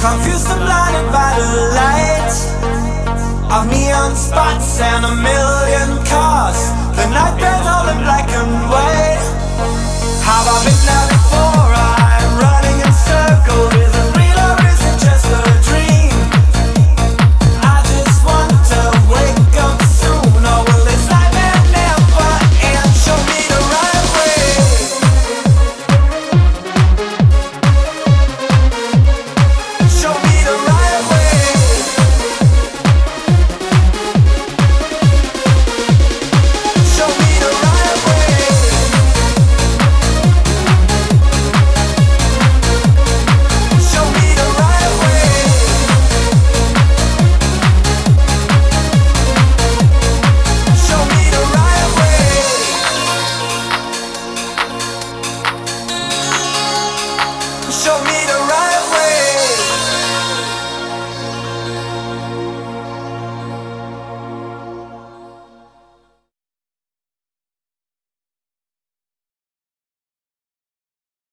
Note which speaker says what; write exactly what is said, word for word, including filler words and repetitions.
Speaker 1: Confused and blinded by the light of neon spots and a million cars. The night burned all in black and white. Have I been there before? I'm running in circles. Is it real or is it just a dream? I just want to wake up soon. Or will this nightmare never end? Show me the right way. Show me the right way. Show me the right way. Show me the right way. Show me the right way. Show me